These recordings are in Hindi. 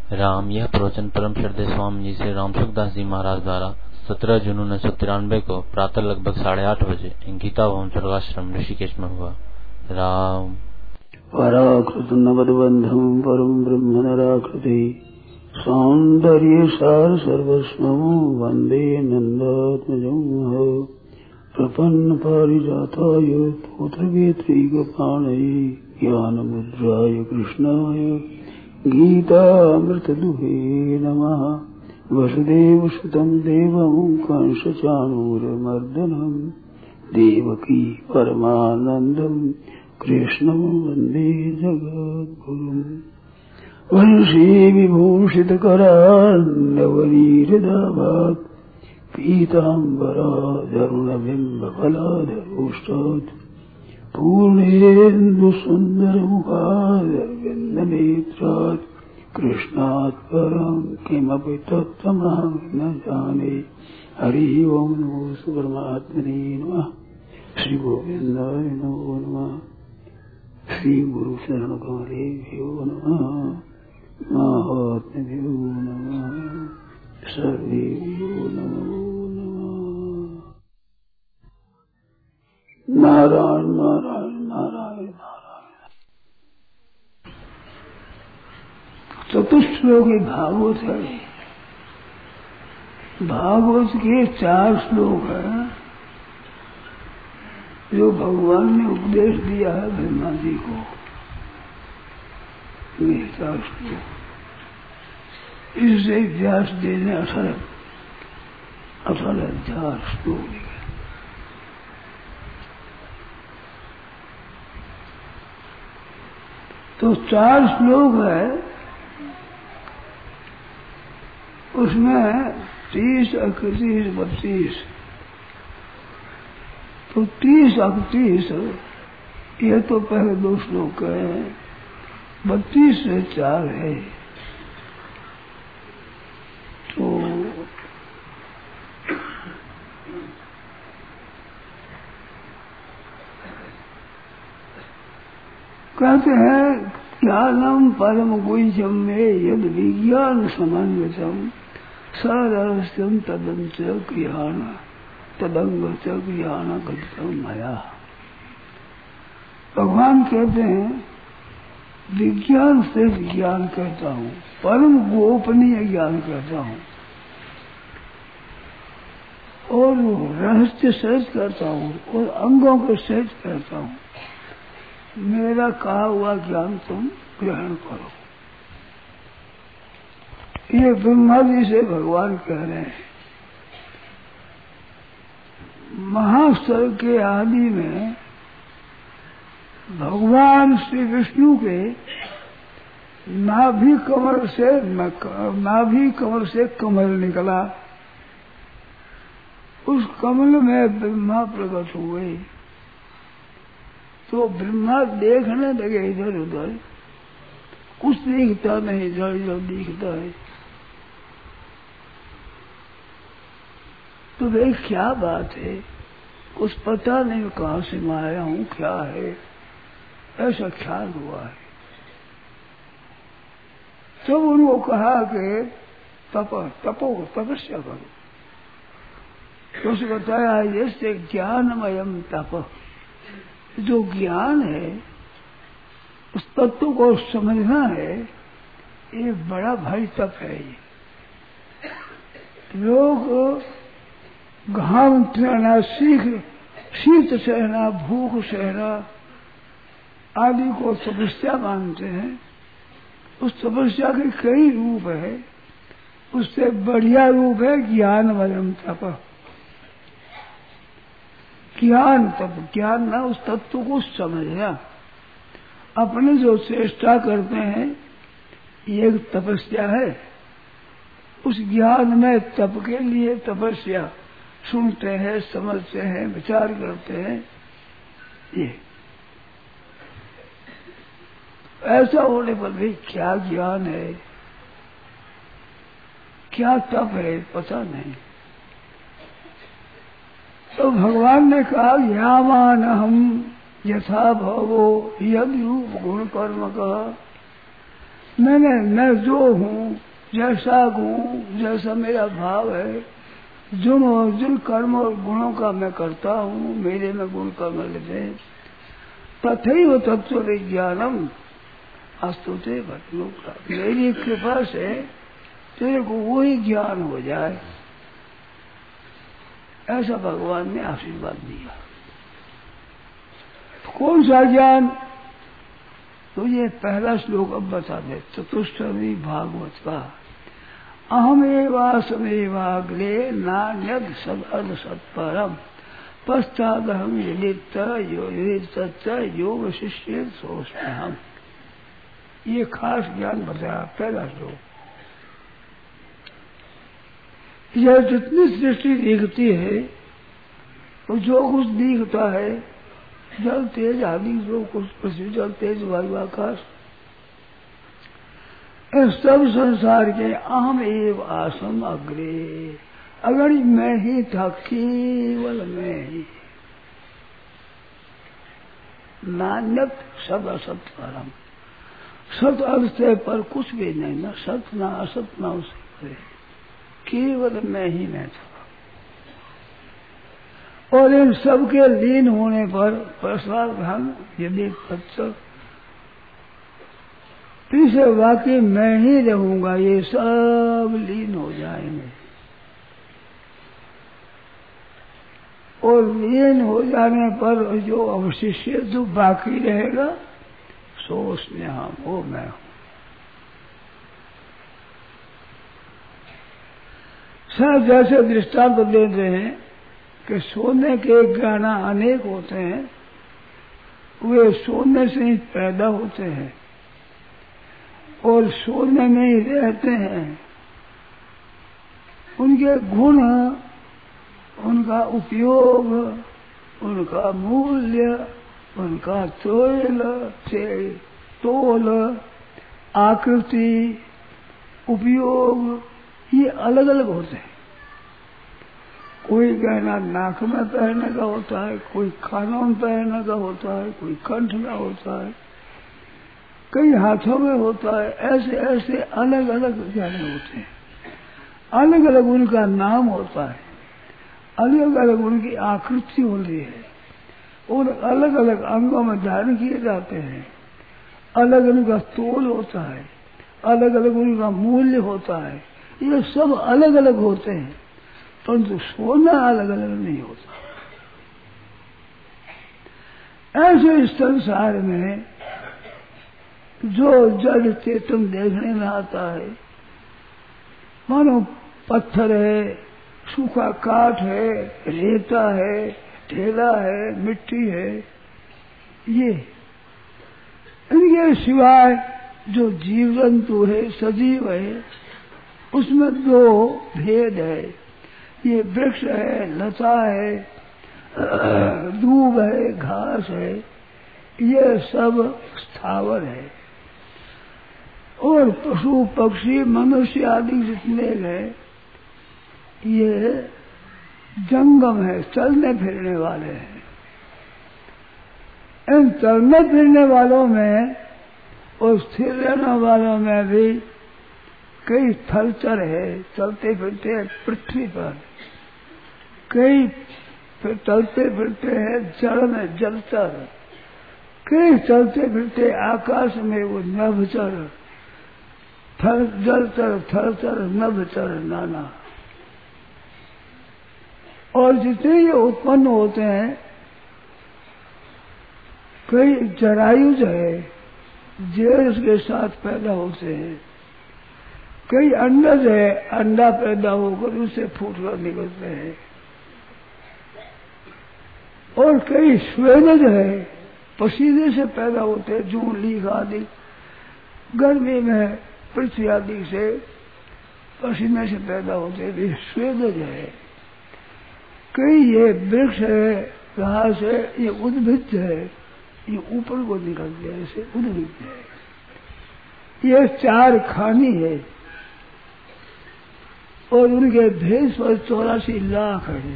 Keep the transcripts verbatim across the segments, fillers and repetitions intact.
राम यह प्रवचन परम श्रद्धेय स्वामी जी श्री राम सुखदास जी महाराज द्वारा सत्रह जून उन्नीस सौ तिरानवे को प्रातः लगभग साढ़े आठ बजे गीता भवन स्वर्गाश्रम ऋषिकेश में हुआ। राम पराकृत नवद्बंधम परम ब्रह्म नराकृति सौंदर्य सार सर्वस्वं वंदे नंदात्मजं प्रपन्न पारिजाताय पुत्रवेत्रैकपाणये ज्ञानमुद्राय कृष्णाय गीतामृतदुहे नमः। वसुदेवसुतं देवं कंसचाणूरमर्दनं देवकी परमानन्दं कृष्णं वन्दे जगद्गुरुम्। वंशी विभूषितकरान्नवनीरदाभात् पीताम्बराधरुणबिम्बफलाधरोष्टात् पूर्णेन्दुसुन्दरमुखादरविन्दनेत्रात् कृष्णात् परं किमपि तत्त्वमहं न जाने। हरि ओं नमो परमात्मने नमः। श्री गोविन्दाय नमो नमः। श्री गुरु शरण कमलेभ्यो नमः। महात्म्यो नमः। सर्वेभ्यो नमो नमः। नारायण नारायण नारायण नारायण। चतुश्लोकी भागवत है। भागवत के चार श्लोक हैं जो भगवान ने उपदेश दिया है ब्रह्मा जी को। ये चार श्लोक इससे व्यास जी ने अठारह अठारह हजार श्लोक लिखे। तो चार श्लोक है, उसमें तीस इकतीस बत्तीस, तो तीस इकतीस ये तो पहले दो श्लोक है, बत्तीस से चार है। तो कहते हैं ज्ञानम परम गुह्यम में यद विज्ञान समन्वितम सरहस्यम तदं च क्रियाण तदंग च ज्ञान गतितम मया। भगवान कहते हैं विज्ञान से ज्ञान कहता हूँ, परम गोपनीय ज्ञान कहता हूँ, और रहस्य सहज करता हूँ, और अंगों को सहज करता हूँ। मेरा कहा हुआ ज्ञान तुम ग्रहण करो। ये ब्रह्मा जी से भगवान कह रहे हैं। महास्तर के आदि में भगवान श्री विष्णु के नाभि कमल से नाभि कमल से कमल निकला, उस कमल में ब्रह्मा प्रकट हुए। तो ब्रह्मा देखने लगे इधर उधर, कुछ दिखता नहीं, इधर इधर दिखता है। तो भाई क्या बात है, कुछ पता नहीं कहाँ से मैं आया हूँ, क्या है, ऐसा ख्याल हुआ है। तो उनको कहा कि तप तपो तपस्या करो। तो उसे बताया जैसे ज्ञानमयम तप, जो ज्ञान है उस तत्व को समझना है, ये बड़ा भारी तप है। ये लोग घाम सहना, सीख शीत सहना, भूख सहना आदि को तपस्या मानते हैं। उस तपस्या के कई रूप है, उससे बढ़िया रूप है ज्ञानमयम तप। ज्ञान तप, ज्ञान ना उस तत्व को समझना। अपने जो चेष्टा करते हैं ये एक तपस्या है। उस ज्ञान में तप के लिए तपस्या, सुनते हैं, समझते हैं, विचार करते हैं। ये ऐसा होने पर भी क्या ज्ञान है, क्या तप है, पता नहीं। तो भगवान ने कहा यामान हम यथा भवो यद रूप गुण कर्म का मैंने मैं जो हूँ, जैसा हूँ, जैसा मेरा भाव है, जो जिन कर्म और गुणों का मैं करता हूँ, मेरे में गुण कर्म लगे, तथैव तत्व विज्ञानम अस्तुते भक्तों। मेरी कृपा से तेरे को वही ज्ञान हो जाए, ऐसा भगवान ने आशीर्वाद दिया। कौन सा ज्ञान? तो ये पहला श्लोक अब बता दे, चतुष्टवी भागवत का। अहम एवासमेवाग्रे नान्यद सद सत्परम पश्चादहम यदित यो वशिष्य सोचते हम। ये खास ज्ञान बताया पहला श्लोक। यह जितनी सृष्टि दिखती है, और जो कुछ दिखता है, जल तेज आदि जो कुछ पृथ्वी जल तेज वायु आकाश, इस सब संसार के अहम एव आसम अग्रे, अगर मैं ही था, केवल मैं ही, नान्यत सद असत परम। सत अर्थ है पर कुछ भी नहीं, ना सत ना असत ना उससे, केवल मैं ही मैं था। और इन सबके लीन होने पर प्रसाद धन यदि तत्व तीसरे वाकई मैं ही रहूंगा, ये सब लीन हो जाएंगे। और लीन हो जाने पर जो अवशिष्य जो बाकी रहेगा, सो उसमें हम वो मैं हूं। सर जैसे दृष्टांत देते हैं कि सोने के गहना अनेक होते हैं, वे सोने से ही पैदा होते हैं और सोने में ही रहते हैं। उनके गुण, उनका उपयोग, उनका मूल्य, उनका तोल तोल आकृति, उपयोग, ये अलग अलग होते हैं। कोई गहना नाक में पहनने का होता है, कोई कानों में पहनने का होता है, कोई कंठ में होता है, कई हाथों में होता है। ऐसे ऐसे अलग अलग गहने होते हैं, अलग अलग उनका नाम होता है, अलग अलग उनकी आकृति होती है, और अलग अलग अंगों में धारण किए जाते हैं। अलग उनका तोल होता है, अलग अलग उनका मूल्य होता है। ये सब अलग अलग होते हैं, परंतु सोना अलग अलग नहीं होता। ऐसे इस संसार में जो जड़ चेतन देखने में आता है, मानो पत्थर है, सूखा काठ है, रेता है, ढेला है, मिट्टी है, ये इनके सिवाय जो जीव जंतु है, सजीव है, उसमें दो भेद है। ये वृक्ष है, लता है, दूब है, घास है, ये सब स्थावर है। और पशु पक्षी मनुष्य आदि जितने हैं, ये जंगम है, चलने फिरने वाले हैं। इन चलने फिरने वालों में और स्थिर रहने वालों में भी कई थलचर है, चलते फिरते पृथ्वी पर, कई फिर चलते फिरते हैं जल में जलचर, कई चलते फिरते आकाश में वो नभचर, थल जलचर थलचर नभचर नाना। और जितने ये उत्पन्न होते हैं, कई जरायुज है, जेर के साथ पैदा होते हैं, कई अंडज है, अंडा पैदा होकर उससे फूटकर निकलते हैं, और कई स्वेदज है, पसीने से पैदा होते हैं, जून लीक आदि। गर्मी में पृथ्वी आदि से पसीने से पैदा होते हैं, ये स्वेदज है। कई ये वृक्ष है, घास है, ये उद्भिद है, ये ऊपर को निकलते हैं, ऐसे उद्भिद है। ये चार खानी है और उनके भेष पर चौरासी लाख है।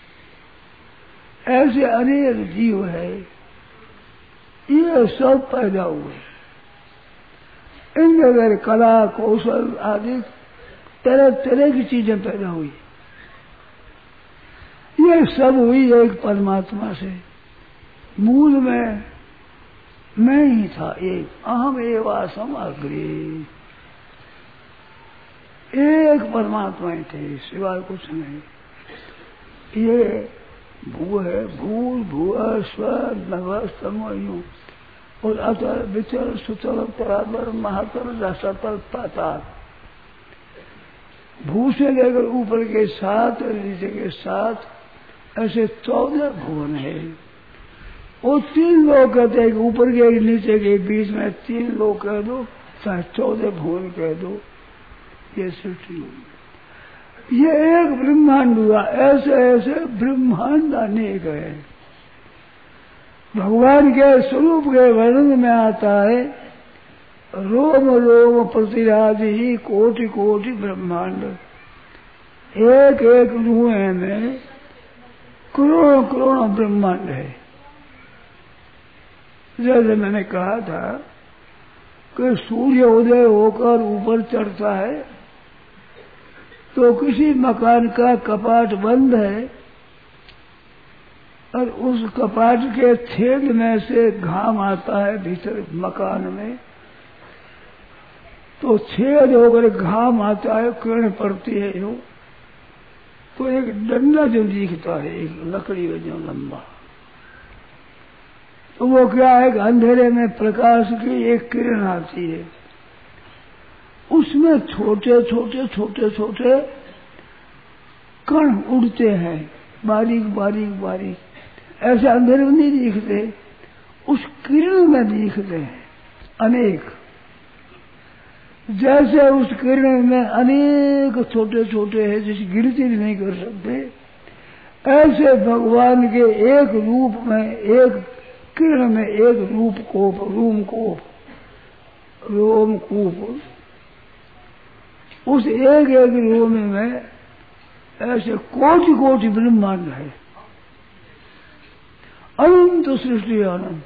ऐसे अनेक जीव है, ये सब पैदा हुए। इनके अगर कला कौशल आदि तरह तरह की चीजें पैदा हुई, ये सब हुई एक परमात्मा से। मूल में मैं ही था, एक अहम एवासम अग्रे, एक परमात्मा ही थे, सिवाय कुछ नहीं। ये भू है, भूल भूअ स्वर नभ समूह और अतल विचल सुचल तराबर महातल रसतल पाताल। भू से लेकर ऊपर के साथ और नीचे के साथ ऐसे चौदह भुवन है। वो तीन लोग कहते हैं कि ऊपर के नीचे के बीच में तीन लोग कह दो, चाहे चौदह भुवन कह दो, ये सृष्टि हुई। ये एक ब्रह्मांड हुआ, ऐसे ऐसे ब्रह्मांड अनेक है। भगवान के स्वरूप के वर्णन में आता है, रोम रोम प्रतिराज ही कोटि कोटि ब्रह्मांड। एक एक रूह में करोड़ों करोड़ों ब्रह्मांड है। जैसे मैंने कहा था कि सूर्य उदय होकर ऊपर चढ़ता है तो किसी मकान का कपाट बंद है और उस कपाट के छेद में से घाम आता है भीतर मकान में, तो छेद होकर घाम आता है, किरण पड़ती है यूं, तो एक डंडा जो दिखता है एक लकड़ी में जो लंबा, तो वो क्या है कि अंधेरे में प्रकाश की एक किरण आती है, उसमें छोटे छोटे छोटे छोटे कण उड़ते हैं, बारीक बारीक बारीक, ऐसे अंधेरे में नहीं दिखते, उस किरण में दिखते हैं अनेक। जैसे उस किरण में अनेक छोटे छोटे हैं जिसे गिनती नहीं कर सकते, ऐसे भगवान के एक रूप में, एक किरण में एक रूप कोप, रूम कोप, रोम कूप, उस एक एक रूम में ऐसे कोटि कोटि ब्रह्मांड है, अनंत सृष्टि अनंत।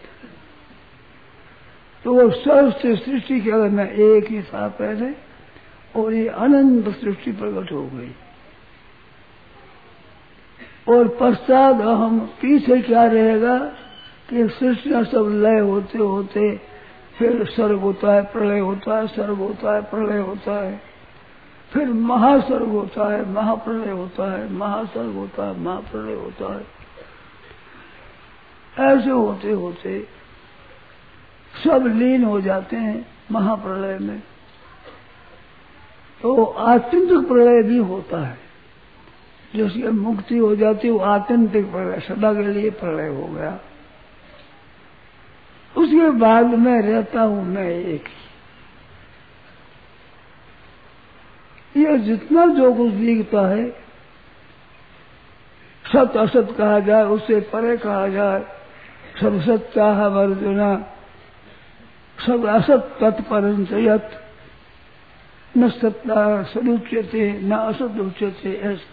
तो वो सबसे सृष्टि के अगर मैं एक ही था पहले, और ये अनंत सृष्टि प्रकट हो गई, और पश्चात हम पीछे क्या रहेगा कि सृष्टियां सब लय होते होते फिर सर्ग होता है, प्रलय होता है, सर्ग होता है, प्रलय होता है, फिर महासर्ग होता है, महाप्रलय होता है, महासर्ग होता है, महाप्रलय होता है। ऐसे होते होते सब लीन हो जाते हैं महाप्रलय में। तो आत्यंतिक प्रलय भी होता है, जिसकी मुक्ति हो जाती है वो आत्यंतिक प्रलय, सदा के लिए प्रलय हो गया। उसके बाद मैं रहता हूं मैं एक ही। ये जितना जो कुछ दिखता है, सत असत कहा जाए, उससे परे कहा जाए, सब सत्या है अर्जुना, सब असत तत्परंच यत् न सत्ता सदुच्यते न असत उच्यते, ऐसा।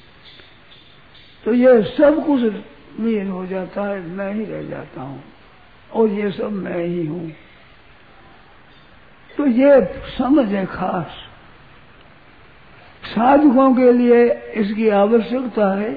तो ये सब कुछ लीन हो जाता है, मैं ही रह जाता हूं, और ये सब मैं ही हूं। तो ये समझ है खास, साधकों के लिए इसकी आवश्यकता है।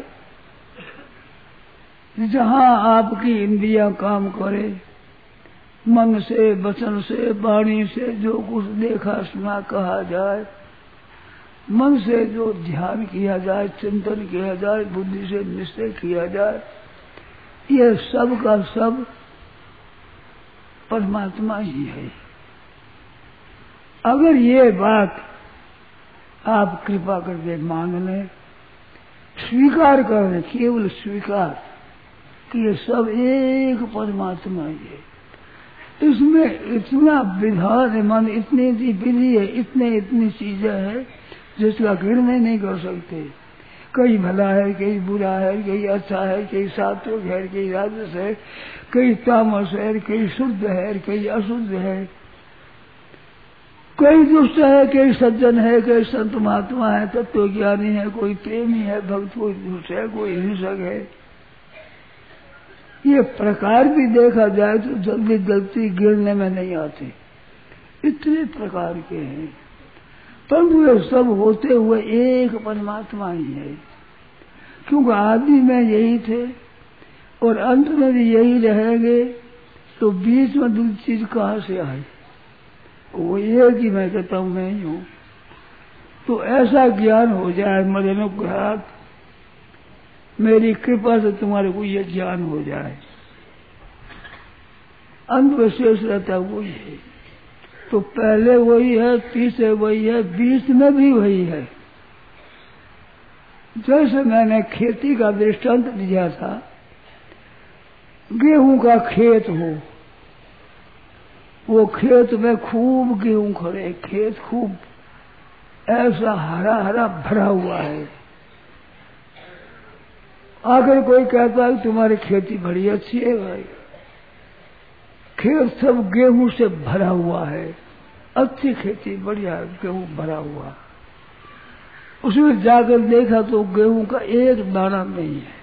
जहां आपकी इंद्रियां काम करे, मन से, वचन से, वाणी से जो कुछ देखा सुना कहा जाए, मन से जो ध्यान किया जाए, चिंतन किया जाए, बुद्धि से निश्चय किया जाए, ये सब का सब परमात्मा ही है। अगर ये बात आप कृपा करके मान लें, स्वीकार कर लें, केवल स्वीकार कि ये सब एक परमात्मा ही है, इसमें इतना विधान है, मान इतनी इतनी विधि है, इतने इतनी चीजें हैं जिसका निर्णय नहीं कर सकते। कहीं भला है, कहीं बुरा है, कहीं अच्छा है, कहीं सात्विक है, कहीं राजस है, कहीं तामस है, कहीं शुद्ध है, कहीं अशुद्ध है, कोई दुष्ट है, कोई सज्जन है, कोई संत महात्मा है, तत्वज्ञानी है, कोई प्रेमी है, भक्त, कोई दुष्ट है, कोई हिंसक है। ये प्रकार भी देखा जाए तो जल्दी जल्दी गिरने में नहीं आते, इतने प्रकार के हैं, परंतु ये सब होते हुए एक परमात्मा ही है। क्योंकि आदि में यही थे और अंत में भी यही रहेंगे, तो बीच में दूसरी चीज कहाँ से आए? वो एक ही मैं कहता हूँ, मैं ही हूँ। तो ऐसा ज्ञान हो जाए, मेरे अनुग्रह, मेरी कृपा से तुम्हारे को ये ज्ञान हो जाए, अंत में शेष रहता वही है। तो पहले वही है, पीछे वही है, बीच में भी वही है। जैसे मैंने खेती का दृष्टांत दिया था, गेहूं का खेत हो, वो खेत में खूब गेहूं खड़े, खेत खूब ऐसा हरा हरा भरा हुआ है। आकर कोई कहता है तुम्हारी खेती बड़ी अच्छी है भाई, खेत सब गेहूं से भरा हुआ है, अच्छी खेती, बढ़िया गेहूं भरा हुआ। उसमें जाकर देखा तो गेहूं का एक दाना नहीं है।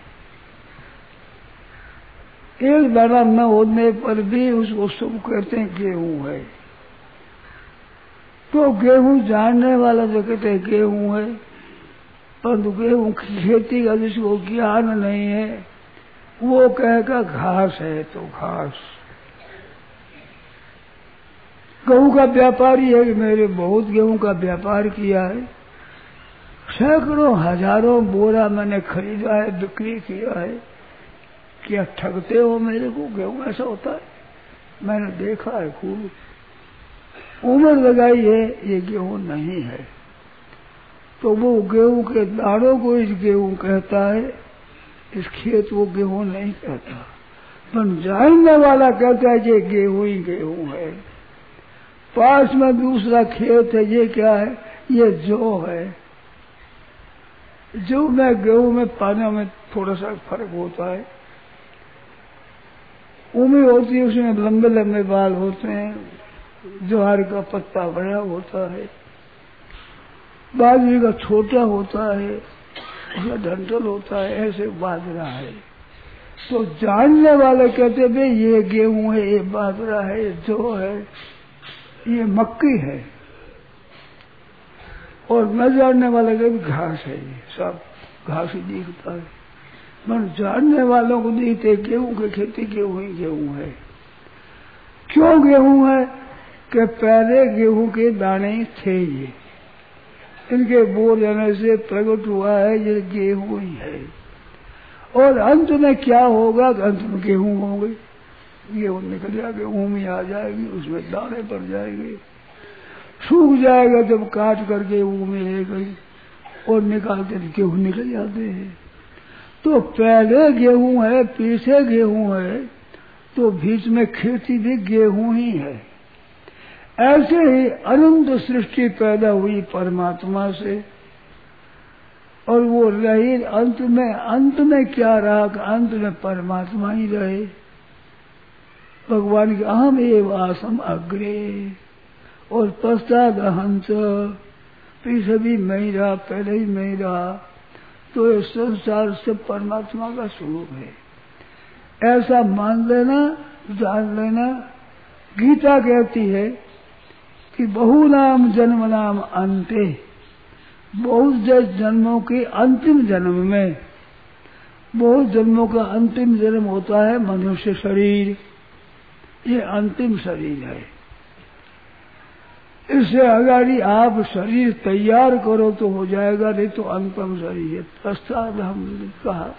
एक दाना न होने पर भी उसको सब कहते हैं गेहूं है। तो गेहूं जानने वाला जो कहते हैं गेहूं है, परंतु गेहूं की खेती का जिसको ज्ञान नहीं है वो कहेगा घास है। तो घास, गेहूं का व्यापारी है कि मेरे बहुत गेहूं का व्यापार किया है, सैकड़ों हजारों बोरा मैंने खरीदा है, बिक्री किया है, क्या ठगते हो मेरे को? गेहूं ऐसा होता है? मैंने देखा है, खूब उम्र लगाई है, ये गेहूं नहीं है। तो वो गेहूं के दानों को इस गेहूं कहता है, इस खेत को गेहूं नहीं कहता। पर जानने वाला कहता है कि गेहूं ही गेहूं है। पास में दूसरा खेत है, ये क्या है? ये जौ है। जौ में गेहूं में पाने में थोड़ा सा फर्क होता है। उमी होती है, उसमें लंबे लंबे बाल होते हैं, ज्वार का पत्ता बड़ा होता है, बाजरे का छोटा होता है, उसका डंठल होता है, ऐसे बाजरा है। तो जानने वाले कहते भाई ये गेहूं है, ये बाजरा है, ये जौ है, ये मक्की है। और न जानने वाले कहते घास है, ये सब घास ही दिखता है। मन जानने वालों को दिखते गेहूं की खेती गेहूं ही गेहूं है। क्यों गेहूं है? कि पहले गेहूं के दाने थे, ये इनके बोर जाने से प्रकट हुआ है, ये गेहूं ही है। और अंत में क्या होगा? अंत में गेहूं होंगे, गेहूं निकल जाएगा, गेहूं में आ जाएगी, उसमें दाने पड़ जाएंगे, सूख जाएगा, जब काट कर गेहूं में ले गई और निकालते गेहूं निकल जाते हैं। तो पहले गेहूं है, पीछे गेहूं है, तो बीच में खेती भी गेहूं ही है। ऐसे ही अनंत सृष्टि पैदा हुई परमात्मा से, और वो रही अंत में। अंत में क्या रहा? अंत में परमात्मा ही रहे। भगवान के अहम एव आसम अग्रे, और पश्चात अहंस, पीछे भी मैं ही रहा, पहले ही मैं ही रहा। तो ये संसार से परमात्मा का स्वरूप है, ऐसा मान लेना, जान लेना। गीता कहती है कि बहुनाम जन्म नाम अंते, बहुत जन्मों के अंतिम जन्म में, बहुत जन्मों का अंतिम जन्म होता है मनुष्य शरीर, ये अंतिम शरीर है। इससे अगर आप शरीर तैयार करो तो हो जाएगा, नहीं तो अंतिम शरीर है। पश्चात हमने कहा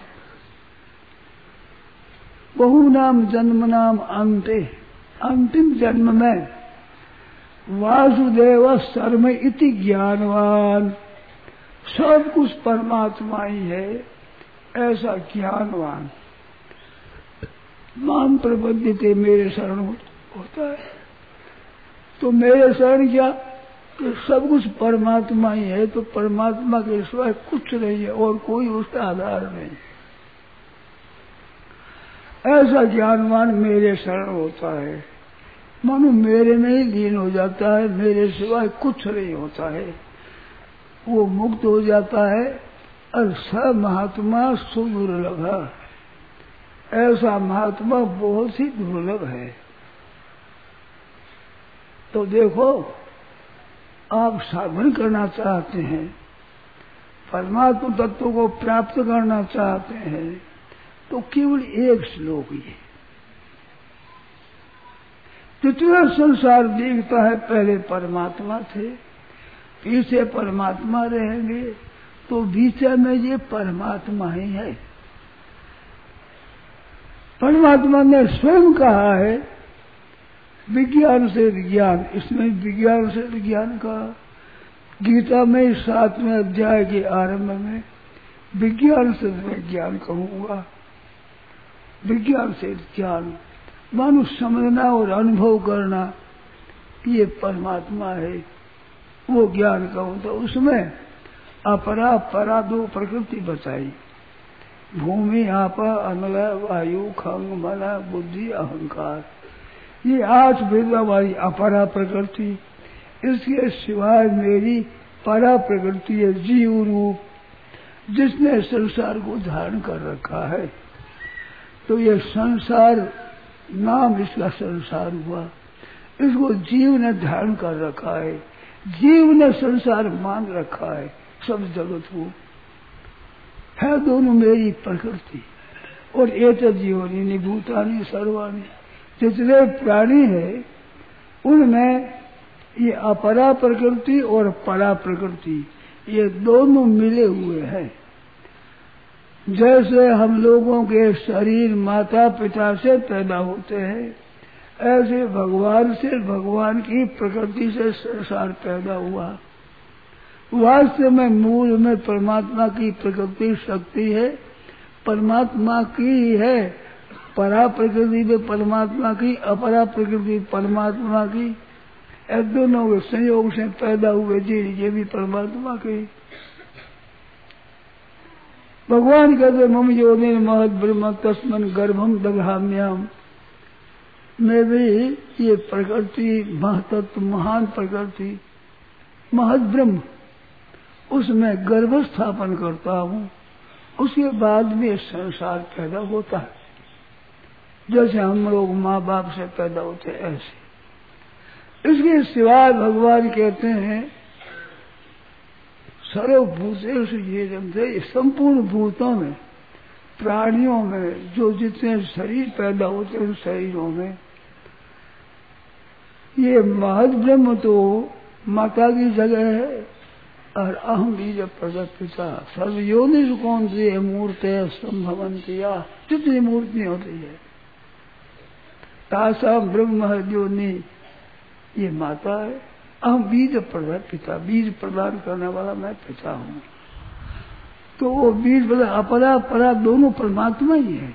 बहुनाम जन्म नाम अंते, अंतिम जन्म में वासुदेव सर्व इति ज्ञानवान, सब कुछ परमात्मा ही है, ऐसा ज्ञानवान माम प्रबंधित मेरे शरण होता है। तो मेरे शरण क्या कि सब कुछ परमात्मा ही है, तो परमात्मा के सिवाय कुछ नहीं है और कोई उसका आधार नहीं। ऐसा ज्ञानवान मेरे शरण होता है, मानो मेरे में ही लीन हो जाता है, मेरे सिवाय कुछ नहीं होता है, वो मुक्त हो जाता है। और स महात्मा सुदुर्लभ है, ऐसा महात्मा बहुत ही दुर्लभ है। तो देखो, आप साधन करना चाहते हैं, परमात्मा तत्व को प्राप्त करना चाहते हैं, तो केवल एक श्लोक ही। जितना संसार दिखता है पहले परमात्मा थे, पीछे परमात्मा रहेंगे, तो बीच में ये परमात्मा ही है। परमात्मा ने स्वयं कहा है विज्ञान से विज्ञान, इसमें विज्ञान से विज्ञान का गीता में सातवें अध्याय के आरंभ में विज्ञान से विज्ञान कहूंगा। विज्ञान से ज्ञान मानो समझना और अनुभव करना, ये परमात्मा है, वो ज्ञान कहूँ। तो उसमें अपरा परा दो प्रकृति बताई, भूमि आपा अनल वायु खंग मन बुद्धि अहंकार, ये आठ भेद हमारी अपरा प्रकृति। इसके सिवाय मेरी परा प्रकृति है, जीव रूप, जिसने संसार को धारण कर रखा है। तो ये संसार नाम इसका संसार हुआ, इसको जीव ने धारण कर रखा है, जीव ने संसार मान रखा है, सब जगत को है दोनों मेरी प्रकृति। और एक जीवनी भूतानी सर्वाणी, जितने प्राणी है उनमें ये अपरा प्रकृति और परा प्रकृति ये दोनों मिले हुए हैं। जैसे हम लोगों के शरीर माता पिता से पैदा होते हैं, ऐसे भगवान से, भगवान की प्रकृति से संसार पैदा हुआ। वास्तव में मूल में परमात्मा की प्रकृति शक्ति है, परमात्मा की है। परा प्रकृति में परमात्मा की, अपरा प्रकृति परमात्मा की, दोनों के संयोग से पैदा हुए जीव, ये भी परमात्मा के। भगवान कहते मम योनि महद ब्रह्म तस्मन गर्भम दधाम्याम, मैं भी ये प्रकृति महतत्व महान प्रकृति महद ब्रह्म, उसमें गर्भ स्थापन करता हूँ, उसके बाद में संसार पैदा होता है। जैसे हम लोग माँ बाप से पैदा होते हैं ऐसे। इसके सिवाय भगवान कहते हैं सर्वभूतेषु ये जमते, संपूर्ण भूतों में, प्राणियों में जो जितने शरीर पैदा होते हैं उन शरीरों में ये महद ब्रह्म तो माता की जगह है, और अहम बीज प्रगट पिता सर्व योनिषु कौन सी मूर्ति संभवंतिया, जितनी मूर्ति होती है तासा ब्रह्म योनि, ये माता है। अहम बीज प्रदान पिता, बीज प्रदान करने वाला मैं पिता हूँ। तो वो बीज प्रदान अपरा परा दोनों परमात्मा ही है।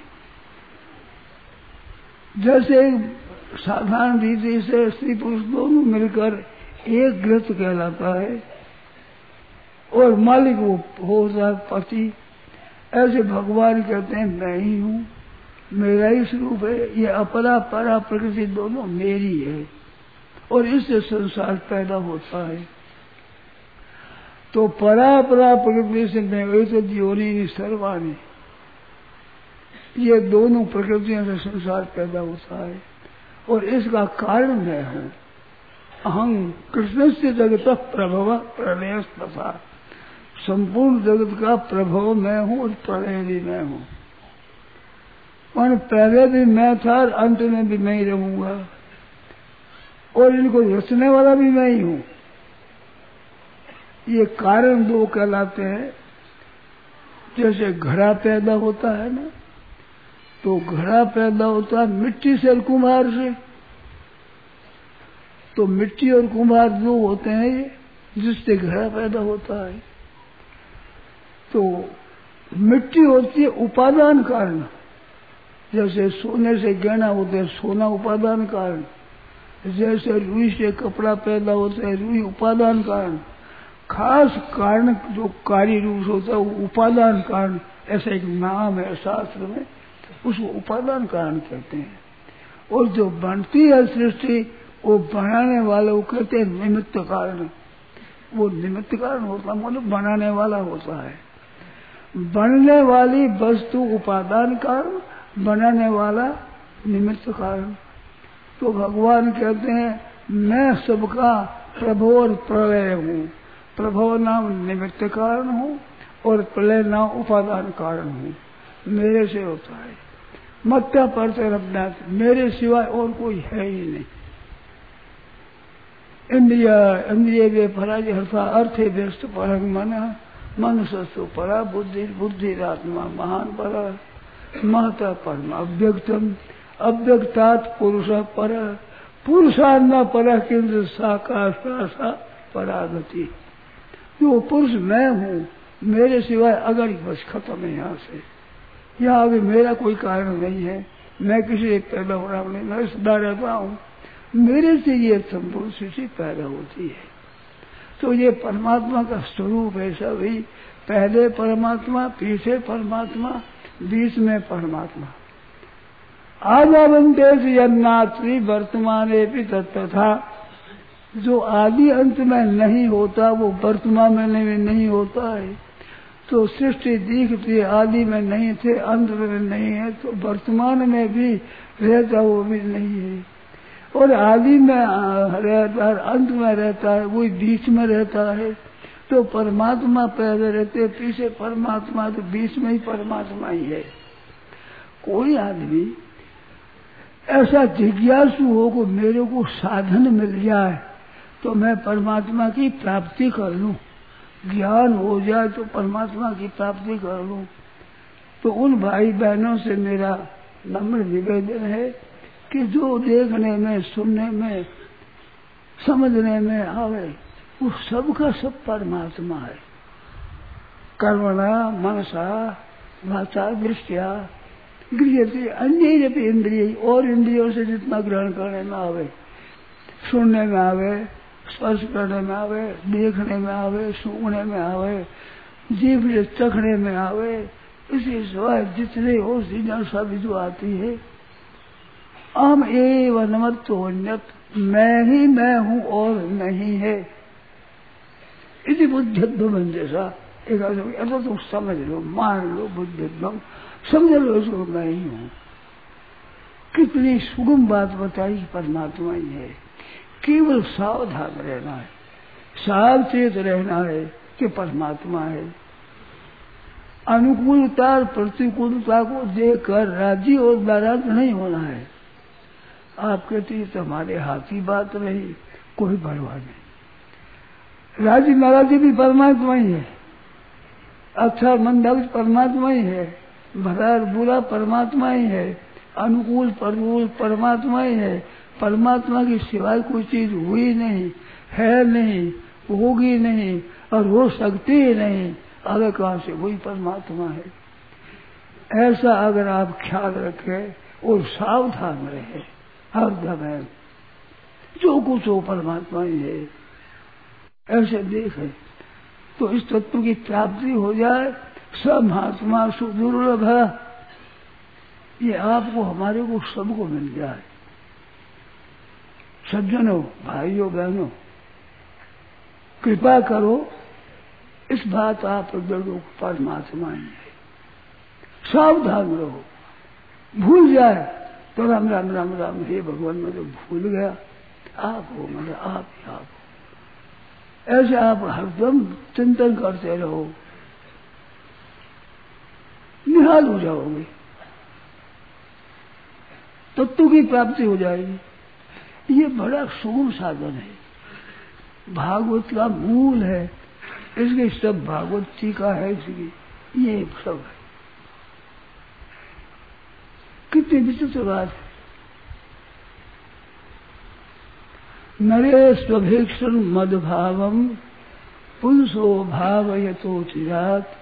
जैसे साधारण रीति से स्त्री पुरुष दोनों मिलकर एक ग्रत कहलाता है और मालिक वो होता है पति, ऐसे भगवान कहते हैं मैं ही हूँ, मेरा ही स्वरूप है। ये अपरा परा प्रकृति दोनों मेरी है और इससे संसार पैदा होता है। तो परा परा प्रकृति से मैं वैसे जीवनी सर्वाणी, ये दोनों प्रकृतियों से संसार पैदा होता है और इसका कारण मैं हूँ। अहं कृष्ण से जगत प्रभव प्रलय तथा, संपूर्ण जगत का प्रभव मैं हूँ और प्रलय भी मैं हूँ। मान पहले भी मैं था और अंत में भी मैं ही रहूंगा और इनको रचने वाला भी मैं ही हूँ। ये कारण दो कहलाते हैं। जैसे घड़ा पैदा होता है ना, तो घड़ा पैदा होता है मिट्टी से और कुम्हार से। तो मिट्टी और कुम्हार दो होते हैं ये, जिससे घड़ा पैदा होता है। तो मिट्टी होती है उपादान कारण, जैसे सोने से गहना होते हैं, सोना उपादान कारण। जैसे रुई से कपड़ा पैदा होता है, रुई उपादान कारण। खास कारण जो कार्य रूप होता है वो उपादान कारण, ऐसा एक नाम है शास्त्र में, उसको उपादान कारण कहते हैं। और जो बनती है सृष्टि वो बनाने वाले वो कहते हैं निमित्त कारण। वो निमित्त कारण होता है, मतलब बनाने वाला होता है। बनने वाली वस्तु उपादान कारण, बनाने वाला निमित्त कारण। तो भगवान कहते हैं मैं सबका प्रभो और प्रलय हूँ। प्रभो नाम निमित्त कारण हूँ और प्रलय नाम उपादान कारण हूँ। मेरे से होता है। मत्ता परतर अपना, मेरे सिवाय और कोई है ही नहीं। इंद्रिया इंद्रिय वे पराज हर्षा अर्थे व्यस्त पर मन मन सस्तु परा बुद्धि बुद्धि आत्मा महान परा महता परम अव्यक्तम अव्यक्तात् पुरुष पर पुरुषा न पर किंतु साकाशा परागति। जो पुरुष मैं हूँ, मेरे सिवाय अगर बस खत्म है। यहाँ से यहाँ आगे मेरा कोई कारण नहीं है। मैं किसी एक पैदा हो रहा हूँ, मैं सदा रहता हूँ। मेरे से ये संपूर्ण सृष्टि पैदा होती है। तो ये परमात्मा का स्वरूप है सभी। पहले परमात्मा, पीछे परमात्मा, बीच में परमात्मा। आदावंते जन्नात्री वर्तमाने भी तत्था। जो आदि अंत में नहीं होता वो वर्तमान में नहीं होता है। तो सृष्टि दिखती आदि में नहीं थे, अंत में नहीं है, तो वर्तमान में भी रहता वो भी नहीं है। और आदि में रहता है, अंत में रहता है, वही बीच में रहता है। तो परमात्मा पैदा रहते, पीछे परमात्मा, तो बीच में ही परमात्मा ही है। कोई आदमी ऐसा जिज्ञासु हो को मेरे को साधन मिल जाए तो मैं परमात्मा की प्राप्ति कर लूं, ज्ञान हो जाए तो परमात्मा की प्राप्ति कर लूं, तो उन भाई बहनों से मेरा नम्र निवेदन है कि जो देखने में, सुनने में, समझने में आवे वो सबका सब परमात्मा है। कर्मणा मनसा वाचा दृष्टिया गृह्यते अन्य इंद्रिय, और इंद्रियों से जितना ग्रहण करने में आवे, सुनने में आवे, स्पर्श करने में आवे, देखने में आवे, सूंघने में आवे, जीभ से चखने में आवे, इसी सिवाय जितने हो सीजन सब जो आती है। अहम एव नमत्तोन्यत, मैं ही मैं हूँ और नहीं है। इसी बुद्धिद्वम जैसा एक ऐसा तुम समझ लो, मान लो, बुद्धिद्वम समझ लो इसको, मैं ही हूँ। कितनी सुगम बात बताई, परमात्मा ही है। केवल सावधान रहना है, सावचेत रहना है कि परमात्मा है। अनुकूलता और प्रतिकूलता को देखकर राजी और नाराज नहीं होना है। आप कहते हैं तुम्हारे हाथ की बात नहीं, कोई परवाह नहीं। राजी नाराजी भी परमात्मा ही है, अच्छा मंदा भी परमात्मा ही है, भला और बुरा परमात्मा ही है, अनुकूल प्रतिकूल परमात्मा ही है। परमात्मा की सिवाय कोई चीज हुई नहीं, है नहीं, होगी नहीं और हो सकती ही नहीं। अगर कहाँ से वही परमात्मा है। ऐसा अगर आप ख्याल रखें और सावधान रहे हर समय, जो कुछ हो परमात्मा ही है, ऐसे देखें तो इस तत्व की प्राप्ति हो जाए। सब महात्मा सुदुर्लभ है, ये आपको हमारे को सबको मिल जाए। सज्जनों, भाइयों बहनों, कृपा करो, इस बात आप दर्दों परमात्मा ही है। सावधान रहो, भूल जाए तो राम राम राम राम, हे भगवान मैं तो भूल गया, आप हो मतलब आप ही आप हो। ऐसे आप हरदम चिंतन करते रहो, निहाल हो जाओगे, तत्व की प्राप्ति हो जाएगी। ये बड़ा सुगम साधन है, भागवत का मूल है। इसके सब भागवत टीका है, इसकी ये सब है। कितनी विचित्र बात है। नरे स्वभीक्षण मदभावम पुंसो भावयतो चिरात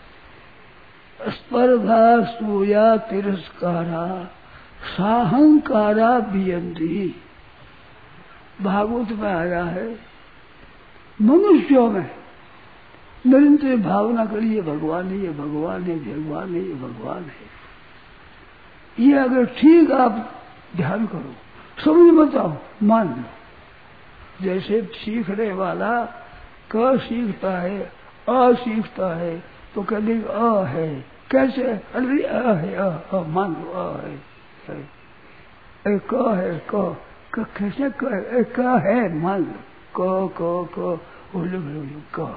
स्पर्धा सूया तिरस्कारा साहंकारा बियंती। भागवत में आया है, मनुष्यों में निरंतर भावना करिए भगवान है, ये भगवान है, भगवान है, ये भगवान है। ये अगर ठीक आप ध्यान करो, समझ मत आओ, मान लो। जैसे सीखने वाला क सीखता है, अ सीखता है, तो कभी अ है, कैसे? अरे अ है, अ, अ मान लो अ है, है। क है क, कैसे का है मन क क क क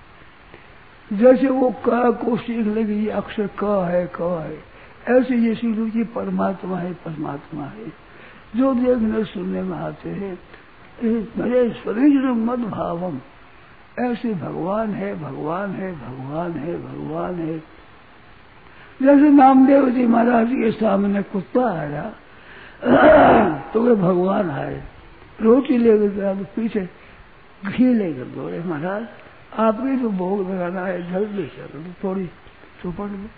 है। जैसे वो क को सीख लेगी ये अक्षर क है क है, ऐसे ये सीख लो कि परमात्मा है परमात्मा है। जो देखने सुनने में आते हैं मेरे शरीर मद भावम, ऐसे भगवान है भगवान है भगवान है भगवान है। जैसे नामदेव जी महाराज के सामने कुत्ता आया तो वे भगवान आए, रोटी लेकर गया तो पीछे घी लेकर दौड़े, महाराज आपकी तो भोग लगाना है जल्दी चलो थोड़ी चौपट में।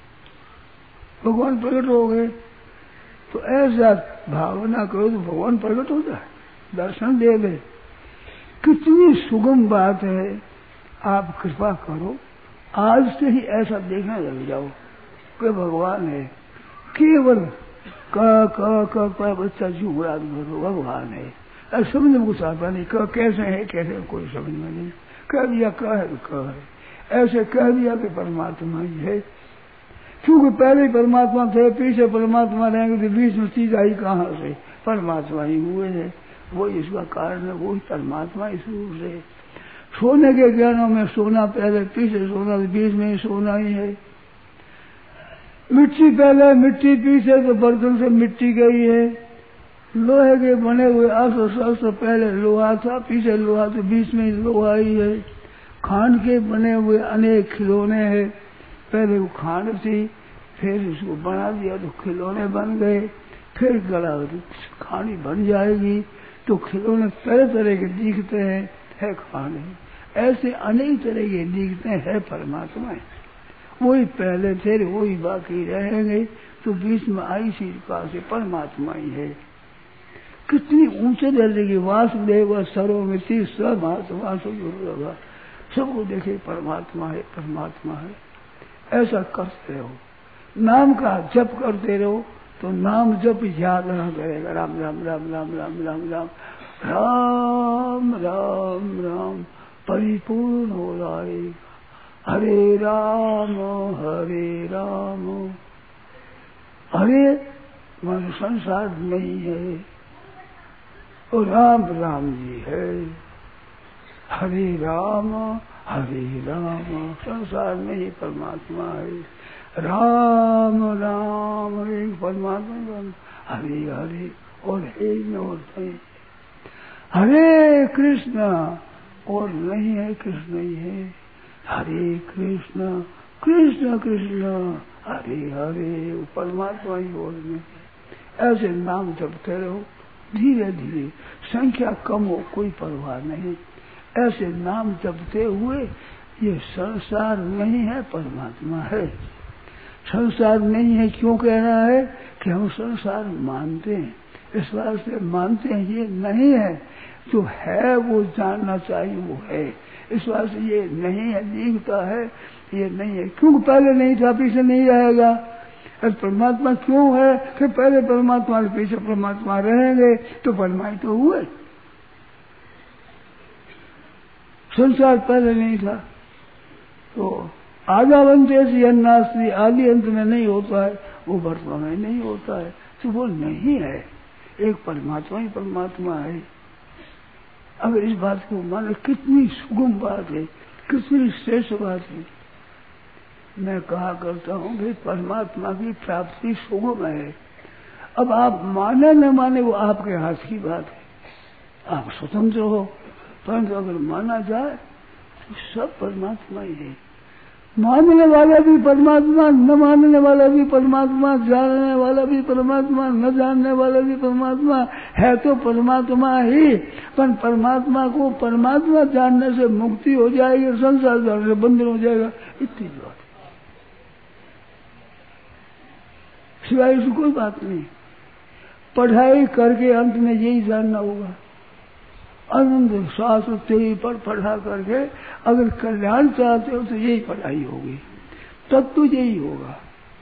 भगवान प्रकट हो गए। तो ऐसा भावना करो तो भगवान प्रकट हो जाए, दर्शन दे दे। कितनी सुगम बात है, आप कृपा करो आज से ही ऐसा देखने लग जाओ कि भगवान है। केवल क क क क बच्चा झूम रहा भगवान है, ऐसा समझ में कुछ आता नहीं। क कैसे है कैसे कोई समझ में नहीं, कह दिया क है तो क है, ऐसे कह दिया कि परमात्मा ही है। क्योंकि पहले परमात्मा थे, पीछे परमात्मा रहेंगे तो बीच में चीज आई कहाँ से, परमात्मा ही हुए हैं। वो इसका कारण है, वो ही परमात्मा इस रूप से। सोने के ज्ञानों में सोना पहले, पीछे सोना, बीच में ही सोना ही है। मिट्टी पहले मिट्टी पीछे, तो बर्तन से मिट्टी गई है। लोहे के बने हुए अस्त्र शस्त्र पहले लोहा था, पीछे लोहा, तो बीच में ही लोहा ही है। खांड के बने हुए अनेक खिलौने हैं, पहले वो खांड थी, फिर उसको बना दिया तो खिलौने बन गए, फिर गला खानी बन जाएगी तो खिलौने तरह तरह के दिखते हैं, है खाने। ऐसे अनेक तरह के दिखते हैं, परमात्मा है। वही पहले थे वही बाकी रहेंगे, तो बीच में आई चीज का से परमात्मा ही है। कितनी ऊंचे दर्जे की वासुदेव सर्वमिति समात्मा सुगुरु, सबको देखे परमात्मा है परमात्मा है। ऐसा करते रहो, नाम का जप करते रहो तो नाम जप याद रहा करेगा। राम राम राम राम राम राम राम राम राम राम परिपूर्ण हो जाए। हरे राम हरे राम, हरे मन संसार नहीं है और राम राम जी है। हरे राम हरे राम, संसार में ही परमात्मा है। राम राम हरे परमात्मा, हरे हरे और हे में और नहीं। हरे कृष्ण और नहीं है कृष्ण ही है। हरे कृष्ण कृष्ण कृष्ण हरे हरे, परमात्मा ही और नहीं। ऐसे नाम जपते रहो, धीरे धीरे, संख्या कम हो कोई परवाह नहीं। ऐसे नाम जपते हुए ये संसार नहीं है परमात्मा है। संसार नहीं है क्यों कह रहा है कि हम संसार मानते हैं, इस वास्ते मानते हैं ये नहीं है, जो है वो जानना चाहिए वो है। इस वास्ते ये नहीं है दिखता है, ये नहीं है क्योंकि पहले नहीं था पीछे नहीं रहेगा। परमात्मा क्यों है कि पहले परमात्मा के पीछे परमात्मा रहेंगे तो परमात्मा तो हुए। संसार पहले नहीं था तो आदावंते से अन्नास्त्री, आदि अंत में नहीं होता है, वो वर्तमान में नहीं होता है, तो वो नहीं है। एक परमात्मा ही परमात्मा है। अगर इस बात को माने कितनी सुगम बात है, कितनी श्रेष्ठ बात है। मैं कहा करता हूँ कि परमात्मा की प्राप्ति सुगम है। अब आप माने न माने वो आपके हाथ की बात है, आप स्वतंत्र हो, परंतु अगर माना जाए तो सब परमात्मा ही है। मानने वाला भी परमात्मा, न मानने वाला भी परमात्मा, जानने वाला भी परमात्मा, न जानने वाला भी परमात्मा है, तो परमात्मा ही। पर परमात्मा को परमात्मा जानने से मुक्ति हो जाएगी, संसार जानने से बंधन हो जाएगा, इतनी बात है। सिवाय इसकी कोई बात नहीं। पढ़ाई करके अंत में यही जानना होगा, आनंद शास्त्र तेरी पर पढ़ा करके अगर कल्याण चाहते हो तो यही पढ़ाई होगी, तब तो यही होगा।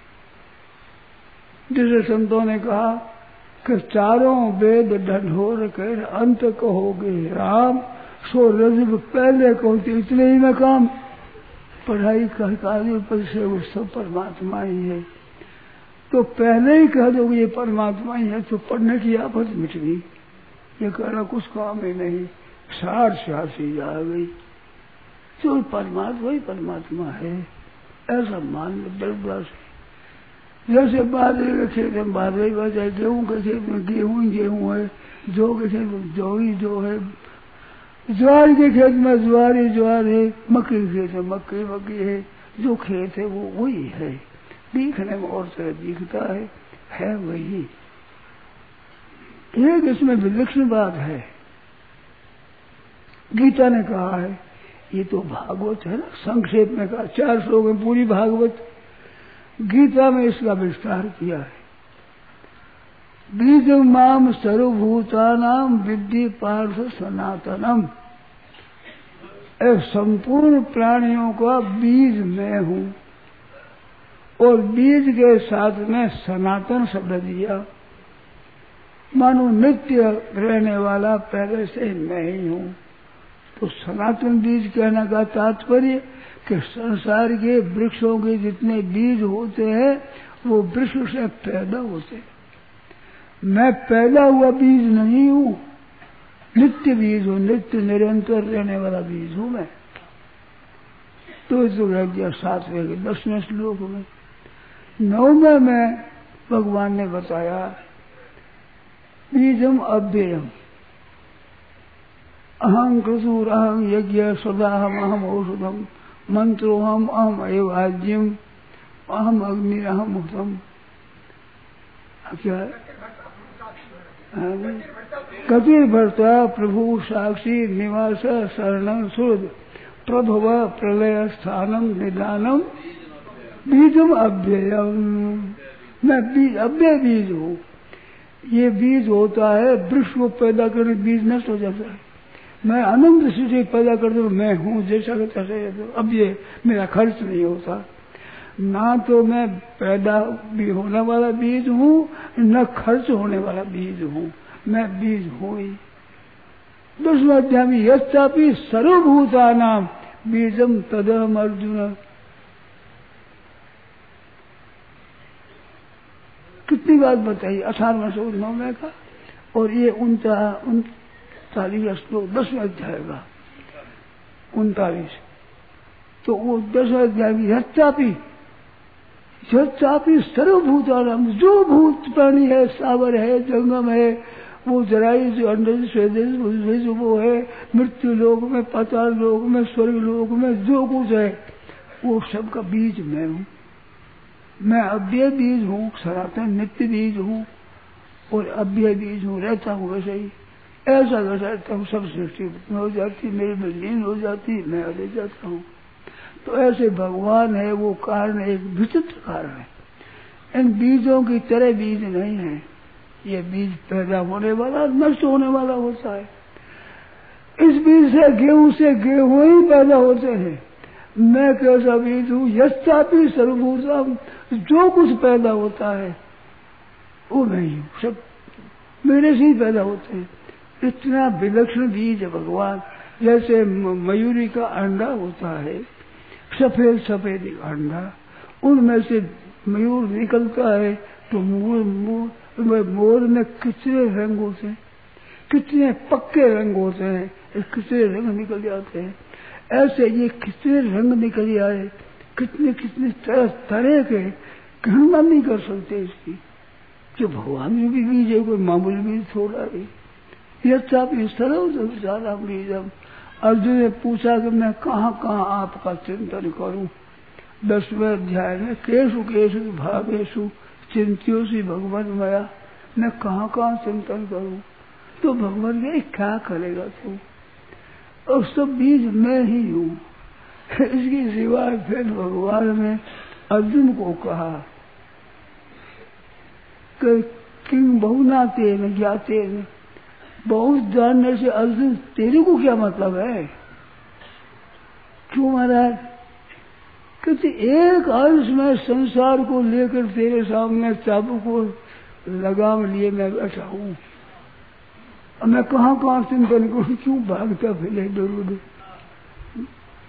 जैसे संतों ने कहा कि चारों वेद ढंढोर कर अंत कहोगे राम, सो रजब पहले कहते इतने ही में काम। पढ़ाई कर कार्य पर से वो सब परमात्मा ही है, तो पहले ही कह दो ये परमात्मा ही है तो पढ़ने की आफत मिट गई। ये कहना कुछ काम ही नहीं, साठ छियासी आ गई तो परमात्मा ही परमात्मा है, ऐसा मान लो दरबार से। जैसे बाजरे के खेत में बाजरे ही बचा, गेहूं के खेत में गेहूं ही गेहूं है, जौ के खेत में जौ ही जौ है, ज्वार के खेत में ज्वार ही ज्वार है, मक्की के खेत में मक्की मक्की है। जो खेत है वो वही है, दिखने में और तरह दिखता है, है वही। एक इसमें विलक्षण बात है, गीता ने कहा है, ये तो भागवत है ना, संक्षेप में कहा, चार श्लोक में पूरी भागवत, गीता में इसका विस्तार किया है। बीज माम सर्वभूतानाम विद्धि पार्थ सनातनम, संपूर्ण प्राणियों का बीज मैं हूँ, और बीज के साथ में सनातन शब्द दिया, मानो नित्य रहने वाला पहले से मैं ही हूँ। तो सनातन बीज कहने का तात्पर्य कि संसार के वृक्षों के जितने बीज होते हैं वो वृक्ष से पैदा होते हैं। मैं पैदा हुआ बीज नहीं हूँ, नित्य बीज हूँ, नित्य निरंतर रहने वाला बीज हूँ मैं। तो इस रह गया सातवें के दसवें श्लोक में। नौवें में भगवान ने बताया बीजम अव्ययम, अहं क्रतुर अहं यज्ञ सदाहम अहम औषधम मंत्रोहम अहम एवाज्यम अहम अग्नि अहम उत्तम। क्या कपिल भर्ता प्रभु साक्षी निवास शरण सुद प्रभव प्रलय स्थानम निदानम बीजम अव्ययम। मैं बीज अव्यय बीज हूँ। ये बीज होता है, वृक्ष को पैदा करने बीज नष्ट हो जाता है। मैं अनंत सृष्टि पैदा कर दूं, मैं हूँ जैसा कि तैसे। तो अब ये मेरा खर्च नहीं होता, ना तो मैं पैदा भी होने वाला बीज हूँ, न खर्च होने वाला बीज हूँ, मैं बीज हूँ ही। दसवां अध्याय में यश्चापि सर्वभूतानां बीजम तदहम अर्जुन। कितनी बात बताई, अठारहवां श्लोक नौवें का, और ये उनता उनतालीस श्लोक दसवें अध्याय का उनतालीस। तो वो दसवें अध्याय में यच्चापि यच्चापि सर्वभूतानां, जो भूत प्राणी है, सावर है, जंगम है, वो जराई जो अंडज स्वेदज जो वो है, मृत्यु लोक में, पाताल लोक में, स्वर्ग लोक में जो कुछ है वो सबका बीज मैं हूँ। मैं अव्यय बीज हूँ, सनातन नित्य बीज हूँ, और अव्यय बीज हूँ, रहता हूँ वैसे ही। ऐसा रहता हूँ, सब सृष्टि हो जाती, मेरे में लीन हो जाती, मैं रह जाता हूँ। तो ऐसे भगवान है, वो कारण एक विचित्र कारण है। इन बीजों की तरह बीज नहीं है। ये बीज पैदा होने वाला, नष्ट होने वाला होता है। इस बीज से, गेहूं से गेहूं ही पैदा होते हैं। मैं कैसा बीज हूँ, यश्चापि सर्वभूतम, जो कुछ पैदा होता है वो मैं ही हूँ, सब मेरे से ही पैदा होते हैं। इतना विलक्षण बीज है भगवान। जैसे मयूरी का अंडा होता है, सफेद सफेद अंडा, उनमें से मयूर निकलता है, तो मोर मोर मोर में कितने रंग होते हैं, कितने पक्के रंग होते हैं, कितने रंग निकल जाते हैं। ऐसे ये कितने रंग निकल आए, कितने कितने तरह तरह के, गणना नहीं कर सकते इसकी। जो भगवान में भी बीज है, कोई मामूली बीज थोड़ा ही। यच्चापि सर्वभूतानां बीजम। अर्जुन ने पूछा कि मैं कहाँ कहाँ आपका चिंतन करूं। दसवें अध्याय में केशु केशु भावेशु चिंत्योसी भगवान मया, मैं कहाँ कहाँ चिंतन करूं। तो भगवान ने क्या करेगा तू, और सब बीज मैं ही हूँ। इसकी सिवाय फिर भगवान ने अर्जुन को कहा कि किंग बहुना तेन ज्ञाते, बहुत जानने से अर्जुन तेरे को क्या मतलब है। क्यों महाराज, कहते एक आयुष में संसार को लेकर तेरे सामने चाबू को लगाम लिए मैं बैठा हूँ, और मैं कहाँ कहाँ चिंतन करूँ, क्यों भागता फिरे इधर उधर।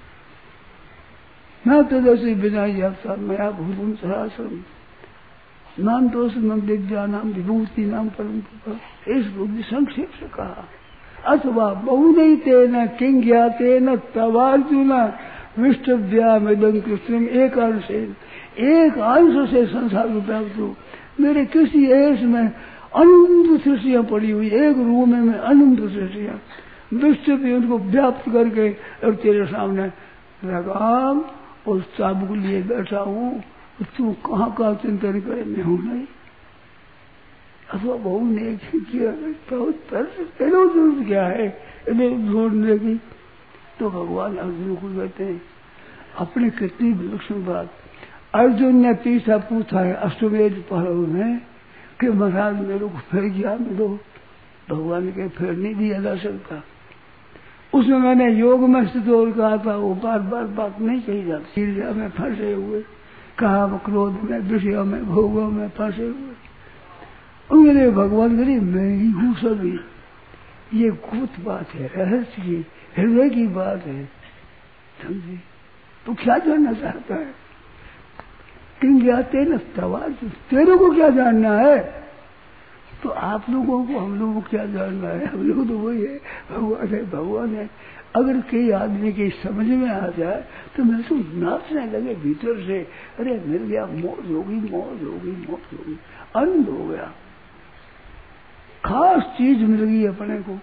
मैं तो जैसे बिना जाता मैं भूलूं सरासर। नाम तो नाम विद्या नाम विभूति नाम परम कृपा, इस बुद्धि संक्षेप से कहा। अथवा बहुनई तेन किंग ज्ञातेन तवार्जुन विष्टव्यामिदं कृष्णम एक अंश एक अंश से संसार को प्राप्त हो। मेरे किसी ऐश में अनंत सृष्टियां पड़ी हुई, एक रूम में अनंत सृष्टियां विष्टु भी उनको व्याप्त करके और तेरे सामने लगाम और चाबुक लिए बैठा हूँ, तू कहाँ का चिंतन करे, मैं हूं नहीं। अथवा बहू ने किया बहुत पहले जरूरत क्या है ढूंढने की। तो भगवान अर्जुन को कहते हैं अपने कितनी विलक्षण बात। अर्जुन ने पीछा पूछा है अश्वमेध पर्व में कि महाराज मेरे को फिर ज्ञान दो। भगवान के फिर नहीं दिया जा सकता। उसमें मैंने योग में स्थित और कहा था, वो बार बार बात नहीं कही जाती। ईर्ष्या में फंसे हुए, काम क्रोध में, विषयों में, भोगों में फंसे हुए, उनके भगवान करी मैं ही हूँ सभी। ये गुप्त बात है, रहस्य की, हृदय की बात है, समझे। तो क्या जानना चाहता है? किंग जाते न तवाज, तेरे को क्या जानना है? तो आप लोगों को, हम लोगों को क्या जानना है? हम लोग तो वही है, भगवान है, भगवान है। अगर कई आदमी की समझ में आ जाए तो मेरे को नाचने लगे भीतर से, अरे मिल गया, मौज होगी, मौज होगी, मौज होगी, आनंद हो गया, खास चीज मिल गई अपने को।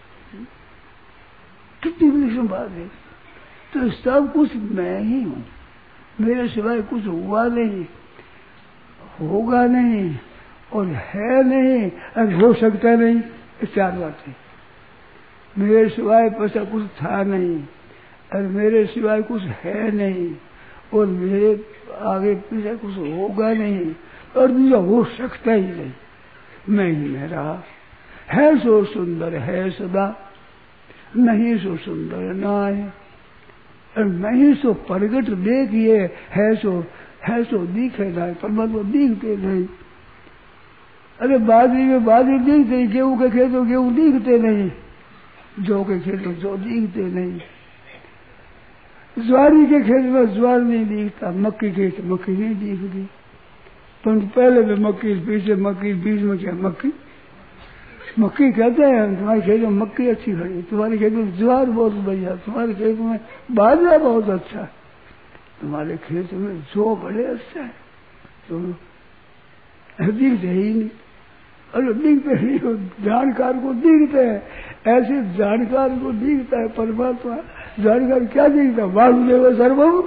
कितनी विलक्षण बात है। तो सब कुछ मैं ही हूँ, मेरे सिवाय कुछ हुआ नहीं, होगा नहीं और है नहीं और हो सकता नहीं। इस चार बातें, मेरे सिवाय पैसा कुछ था नहीं और मेरे सिवाय कुछ है नहीं और मेरे आगे पीछे कुछ होगा नहीं और मुझे हो सकता ही नहीं। मैं ही मेरा है, सो सुंदर है सदा, नहीं सो सुंदर ना है, और नहीं सो प्रगट देखिए, है सो है सो दिखे ना, परमात्मा दिखते नहीं। अरे बाजरी में बाजरी दिखते, गेहूं के खेतों गेहूं दिखते नहीं, जौ के खेतों जौ दिखते नहीं, ज्वारी के खेत में ज्वार नहीं दिखता, मक्की के खेत मक्की नहीं दिखती। परंतु पहले में मक्की, पीछे मक्की, बीच में क्या मक्की, मक्की कहते हैं। तुम्हारे खेत में मक्की अच्छी खड़ी, तुम्हारे खेत में ज्वार बहुत बढ़िया, तुम्हारे खेत में बाजरा बहुत अच्छा, तुम्हारे खेत में जौ बड़े अच्छा है। तो दिखते ही नहीं, अरे दिखते नहीं, जानकार को दिखते हैं, ऐसे जानकार को दिखता है परमात्मा। जानकार क्या दिखता है? वासुदेव सर्वम,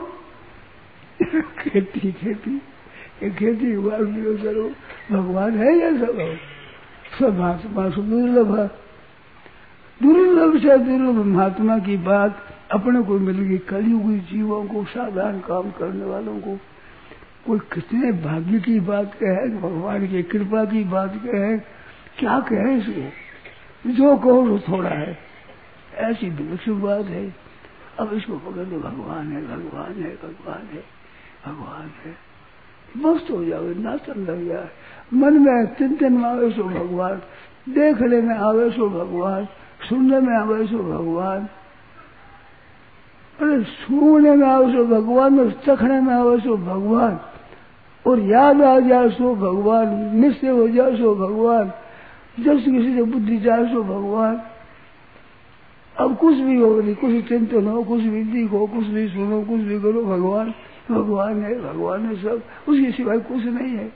खेती खेती खेती वासुदेव सर्वम, भगवान है या सब सब महात्मा से दुर्लभ है। दुर्लभ से दुर्लभ महात्मा की बात अपने को मिल गई। कलियुगी जीवों को, साधारण काम करने वालों को, कोई कितने भाग्य की बात कहे, भगवान की कृपा की बात कहे, क्या कहे इसको? जो कहो तो थोड़ा है, ऐसी विलक्षण बात है। अब इसको पकड़ लो, भगवान है, भगवान है, भगवान है, भगवान है, मस्त हो जाओगे, नाचन लग जाए। मन में चिंतन में आवे सो भगवान, देखने में आवे सो भगवान, सुनने में आवे सो भगवान, अरे सुनने में आवे सो भगवान और चखने में आवे सो भगवान, और याद आ जाए सो भगवान, निश्चय हो जाए सो भगवान, जब से किसी से बुद्धि जाए सो भगवान। अब कुछ भी हो नहीं, कुछ चिंतन हो, कुछ भी देखो, कुछ भी सुनो, कुछ भी करो, भगवान भगवान है, भगवान है सब, उसके सिवाय कुछ नहीं है।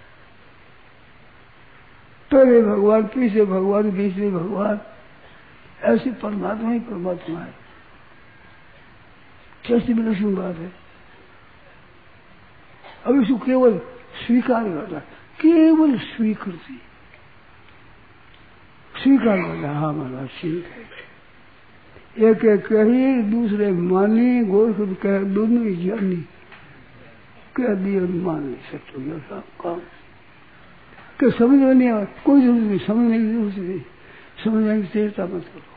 पहले भगवान, पीछे भगवान, बीच में भगवान, ऐसी परमात्मा ही परमात्मा है। कैसी विलक्षण बात है। अब इसको केवल स्वीकार करना, केवल स्वीकृति, स्वीकार करना, हाँ महाराज ठीक है। एक एक कही, दूसरे मानी, गोरख कह, दोनों ही जानी, कह दिए मान नहीं सकते ये सब काम कि समझ में नहीं आया। कोई जरूरत नहीं, समझने की जरूरत नहीं, समझने की चेष्टा मत करो,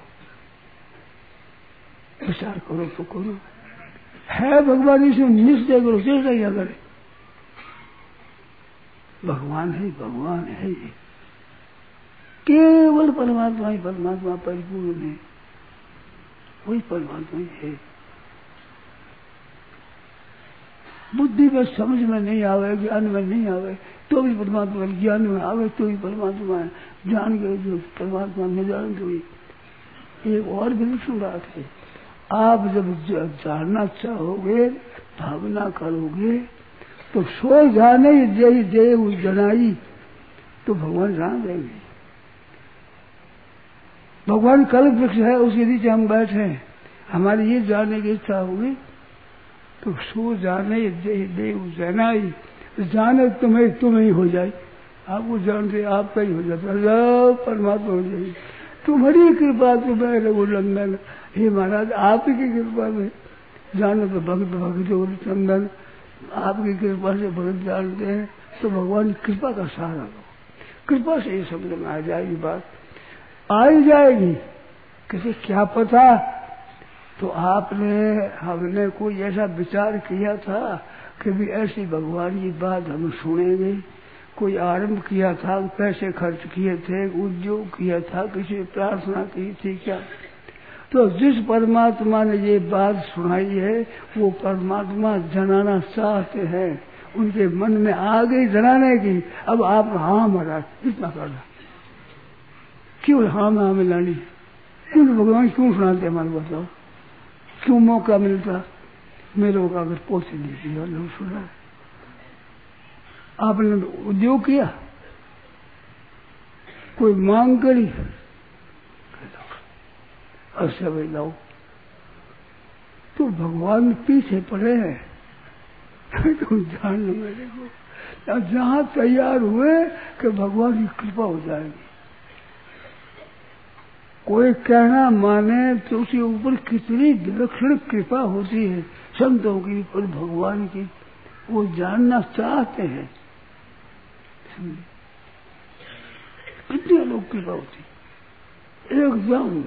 विचार करो तो करो। है भगवान, इसमें निश्चय करो, चेष्टा क्या करे। भगवान है, भगवान है, केवल परमात्मा ही परमात्मा परिपूर्ण है, वही परमात्मा ही है। बुद्धि में समझ में नहीं आवे, ज्ञान में नहीं आवे, तो भी परमात्मा ज्ञान में आवे तो ही परमात्मा है, जान गए जो परमात्मा न जाने तो ही। एक और विलक्षण बात है, आप जब जानना चाहोगे, भावना करोगे, तो सो जाने जय जय जनाई, तो भगवान जान देंगे। भगवान कल वृक्ष है, उसके नीचे हम बैठे हैं, हमारी ये जानने की इच्छा होगी तो सो जाने जय देव जनाई, जाने तुम्हें तुम्हें ही हो जाए, आपको जानते आपका ही हो जाता है, परमात्मा हो जाएगी। तुम्हारी कृपा तुम्हें रघुनंदन, हे महाराज आपकी कृपा में जानो तो भक्त भक्त रघुनंदन, आपकी कृपा से भक्त जानते हैं, तो भगवान की कृपा का सहारा लो, कृपा से ये समझ में आ जाएगी, बात आ ही जाएगी। किसी क्या पता, तो आपने हमने कोई ऐसा विचार किया था कि भी ऐसी भगवान की बात हम सुनेंगे, कोई आरंभ किया था, पैसे खर्च किए थे, उद्योग किया था, किसी प्रार्थना की थी क्या? तो जिस परमात्मा ने ये बात सुनाई है वो परमात्मा जनाना चाहते हैं, उनके मन में आ गई जनाने की। अब आप हाँ महाराज इतना करना, क्यों हाँ हाँ मिलानी, क्यों भगवान क्यों सुनाते हमारे बताओ, क्यों मौका मिलता? मेरे को अगर पहुंचे नहीं दिया लोग सुना, आपने उद्योग किया, कोई मांग करी, अच्छा भाई लाओ, तो भगवान पीछे पड़े हैं तुम जान लो मेरे को, जहां तैयार हुए कि भगवान की कृपा हो जाएगी। कोई कहना माने तो उसके ऊपर कितनी विलक्षण कृपा होती है संतों की और भगवान की, वो जानना चाहते हैं कितने लोग कृपा होती। एकदम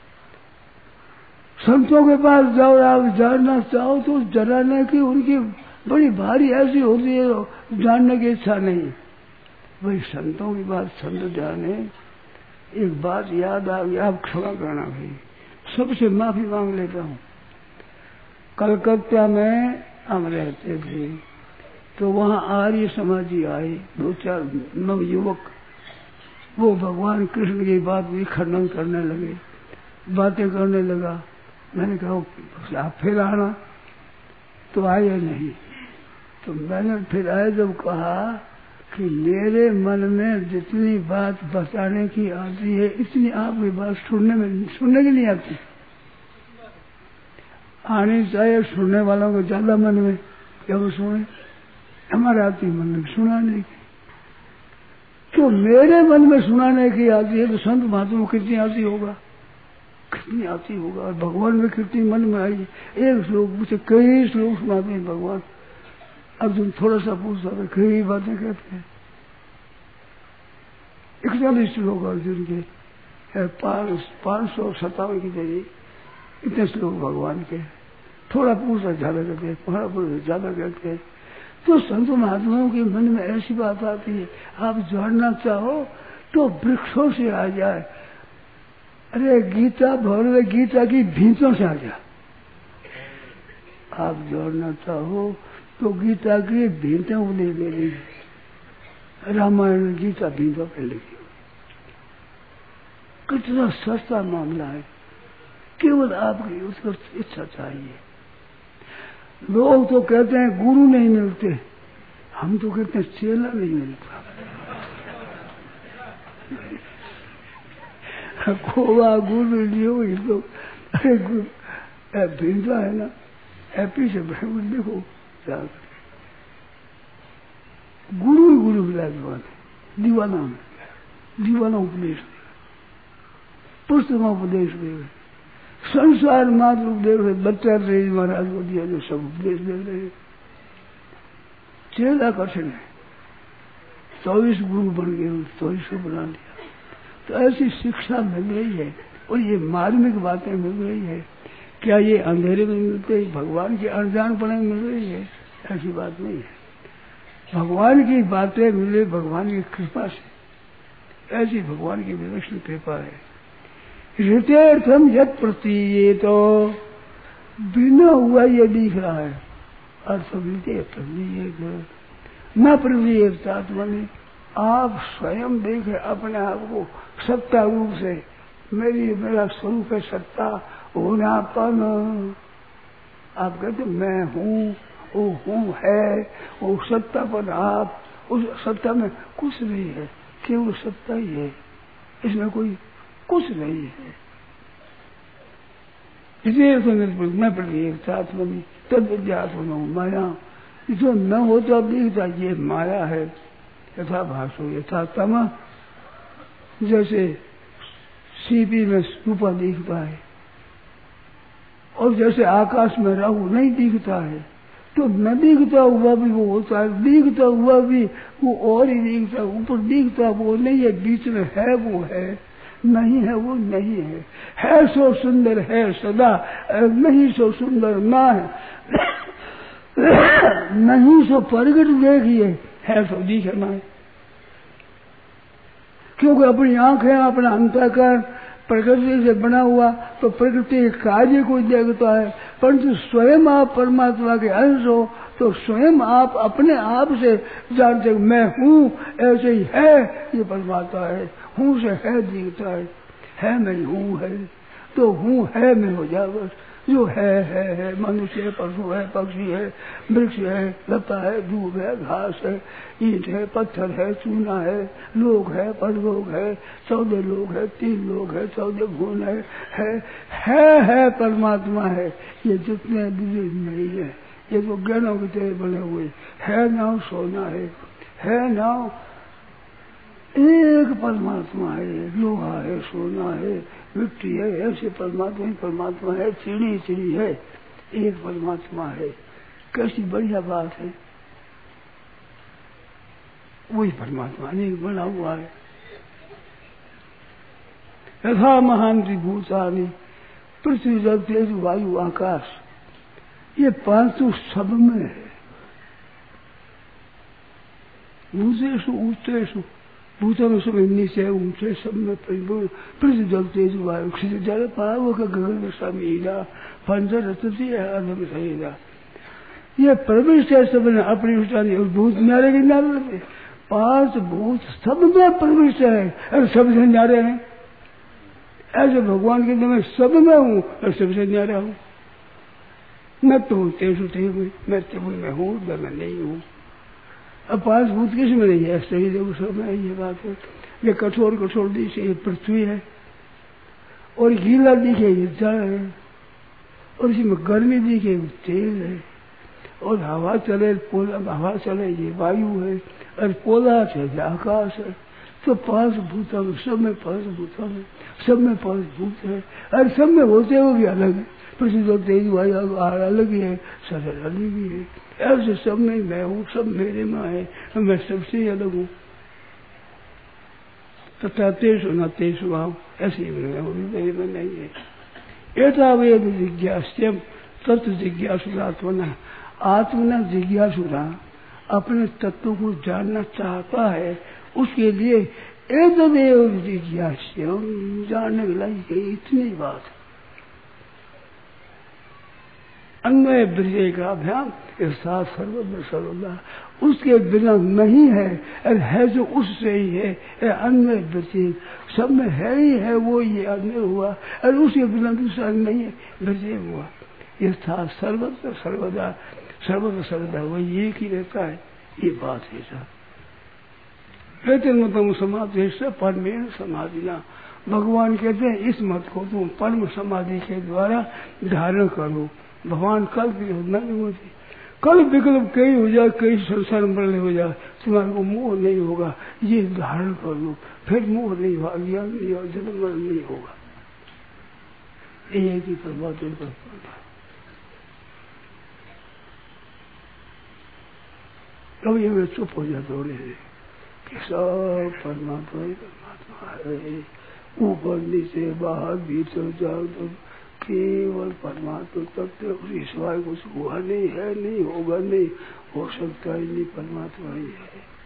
संतों के पास जाओ, आप जानना चाहो तो जनाने की उनकी बड़ी भारी ऐसी होती है, जानने की इच्छा नहीं। वही संतों की बात संत जाने। एक बात याद आ गई, आप क्षमा करना भाई, सबसे माफी मांग लेता हूँ। कलकत्ता में हम रहते थे, तो वहाँ आर्य समाजी आए, दो चार नव युवक, वो भगवान कृष्ण की बात भी खंडन करने लगे, बातें करने लगा। मैंने कहा आप फिर आना, तो आए नहीं। तो मैंने फिर आए जब कहा कि मेरे मन में जितनी बात बताने की आती है इतनी आपकी बात सुनने में सुनने की नहीं आती। आनी चाहिए सुनने वालों को ज्यादा मन में, क्या वो सुने, हमारे आती मन में सुनाने की। तो मेरे मन में सुनाने की आती है तो संत महात्मा कितनी आती होगा, कितनी आती होगा। और भगवान में कितनी मन में आई, एक श्लोक मुझे कई श्लोक सुनाते हैं भगवान। अर्जुन थोड़ा सा पूछता है, कई बातें कहते हैं। इकतालीस श्लोक अर्जुन के, पांच सौ सत्तावन की जगह इतने श्लोक भगवान के। थोड़ा पूछता ज्यादा कहते हैं, थोड़ा पूछता ज्यादा कहते हैं। तो संत महात्माओं के मन में ऐसी बात आती है, आप जानना चाहो तो वृक्षों से आ जाए। अरे गीता भगवद गीता की भीतों से आ जाए। आप जानना चाहो तो गीता की भीतें उन्हें ले ली, रामायण गीता भीतों पे लिखी। कितना सस्ता मामला है, केवल आपकी उसको इच्छा चाहिए। लोग तो कहते हैं गुरु नहीं मिलते, हम तो कहते हैं चेला नहीं मिलता। खोवा गुरु लियो ये तो, अरे भेजा है ना, हैप्पी से देखो गुरु ही गुरु मिला दीवाना, दीवाना में दीवाना उपदेश पुस्तक उपदेश दे, संसार मात्र उपदेश है। बच्चा रहे महाराज को दिया जो सब उपदेश दे रहे, चेला कठिन है। चौबीस गुरु बन गए, चौबीस को बना दिया। तो ऐसी शिक्षा मिल रही है और ये मार्मिक बातें मिल रही है। क्या ये अंधेरे में मिलते, भगवान के अनजानपने में मिल रही है? ऐसी बात नहीं है। भगवान की बातें मिले भगवान की कृपा से, ऐसी भगवान की विलक्षण कृपा है। ऋतेर्थम यत प्रति, ये तो बिना हुआ ये दिख रहा है। अर्थ ऋतेर्थम ये न प्रतीयतात्मनि, आप स्वयं देखे अपने आप को सत्ता रूप से। मेरी मेरा स्वरूप है सत्ता, होनापन। आप कहते मैं हूँ, वो हूँ है, वो सत्ता पर आप, उस सत्ता में कुछ नहीं है, केवल सत्ता ही है, इसमें कोई कुछ नहीं है। इसलिए मैं प्रतीयतात्मनि तद विद्यात्मनो माया, जो न होता दिखता ये माया है। यथा भाषो यथा तम, जैसे सीपी में रूपा दिखता है और जैसे आकाश में राहु नहीं दिखता है, तो न दिखता हुआ भी वो होता है, दिखता हुआ भी वो और ही दिखता, ऊपर दिखता वो नहीं है, बीच में है वो है, नहीं है वो नहीं है, है सो सुंदर है सदा, नहीं सो सुंदर ना है, नहीं सो प्रगट देखिए, है सो दिखे ना है। क्योंकि अपनी आंख है, अपना अंतःकरण प्रकृति से बना हुआ, तो प्रकृति के कार्य को देखता है, परंतु स्वयं आप परमात्मा के अंश हो, तो स्वयं आप अपने आप से जानते मैं हूँ, ऐसे ही है ये परमात्मा है, हूँ से है दिखता है, है मैं हूँ है, तो हूँ है मैं हो जाए बस। जो है है है, मनुष्य है, पशु है, पक्षी है, वृक्ष है, लता है, दूब है, घास है, ईंट है, पत्थर है, चूना है, लोग है, परलोक है, चौदह लोग है, तीन लोग है, चौदह गुण है, है है है परमात्मा है। ये जितने विविध नहीं है, ये तो ज्ञानों की तरह बने हुए है, नाव सोना है, है नाव एक परमात्मा है, लोहा है, सोना है, मिट्टी है, ऐसे परमात्मा ही परमात्मा है, चिड़ी चिड़ी है, एक परमात्मा है। कैसी बढ़िया बात है, वही परमात्मा अनेक बना हुआ है। यथा महांति भूतानि पृथ्वी जल तेज वायु आकाश, ये पांचों सब में है। भूतेषु ऊतेषु, भूतों में सब नीचे ऊंचे सब में परिपूर्ण, पृथ्वी जल तेज वायु क्षितिज जल पावक गगन समीरा पंच रचती है अधम सहीरा। ये प्रविष्ट है सब ने अपनी उठानी, और भूत न्यारे के न्यारे रहते, पांच भूत सब में प्रविष्ट है और सबसे न्यारे हैं। ऐसे भगवान के मैं सब में हूँ और सबसे न्यारा हूँ। मैं तो तेजु तेज मैं तेज में हूँ, मैं नहीं हूँ। अब पांच भूत किस में नहीं है, सही देखो सब में ये बात है। ये कठोर कठोर दिखे ये पृथ्वी है, और गीला दिखे ये जल है, और इसमें गर्मी दिखे वो तेल है, और हवा चले पोला हवा चले ये वायु है, और पोला चले आकाश है। तो पांच भूतों में सब में पांच भूतों में सब में पांच भूत है, और सब में होते हुए भी अलग है। पृथ्वी तो तेज वायु अलग ही है, सरल अलग ही है। ऐसे सब में मैं हूँ, सब मेरे में है, मैं सबसे ही अलग हूँ। तथा तेसु न तेसु आओ, ऐसी मेरे में नहीं है। एता वेद जिज्ञास्यम तत्व जिज्ञासु आत्मना, आत्मना जिज्ञासुरा अपने तत्व को जानना चाहता है, उसके लिए एतदेव जिज्ञास्यम, जानने के लिए इतनी बात है। अन्वय विजय का अभ्याम साथ सर्वदा सर्वदा उसके बिना नहीं है, और है जो उससे ही है। अन्वय विजय सब में है ही है, वो ये अन्वय हुआ, और उसके बिना दूसरा नहीं है, विजय हुआ। ये था सर्वदा सर्वदा सर्वदा सर्वदा वही एक ही रहता है, ये बात है सर। कहते मतम समाधि से परमेन समाधिना, भगवान कहते हैं इस मत को तुम परम समाधि के द्वारा धारण करो। भगवान कल्प योजना नहीं होती, कल विकल्प कई हो जाए, कई संसार मरने हो जाए, तुम्हारे को मोह नहीं होगा, ये धारण कर लो, फिर मोह नहीं होगा, ज्ञान नहीं होगा, जन्म मरण नहीं होगा। एक ही परमात्मा पर कभी हमें चुप हो जाते हो कि सब परमात्मा ही परमात्मा है, ऊपर नीचे बाहर भीतर जाओ, केवल परमात्मा तत्व, उसके सिवाय कुछ हुआ नहीं है, नहीं होगा, नहीं हो सकता ही नहीं, परमात्मा ही है।